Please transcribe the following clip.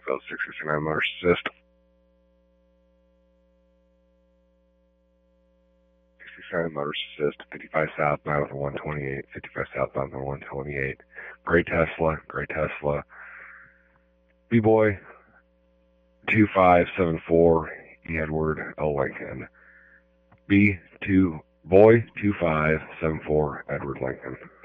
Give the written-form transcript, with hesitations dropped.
Springfield, 669 Motor Assist. 669 Motor Assist, 55 southbound with a 128, 55 southbound with a 128. Gray Tesla. B-Boy, 2574, E. Edward L. Lincoln. B2 Boy 2574 Edward Lincoln.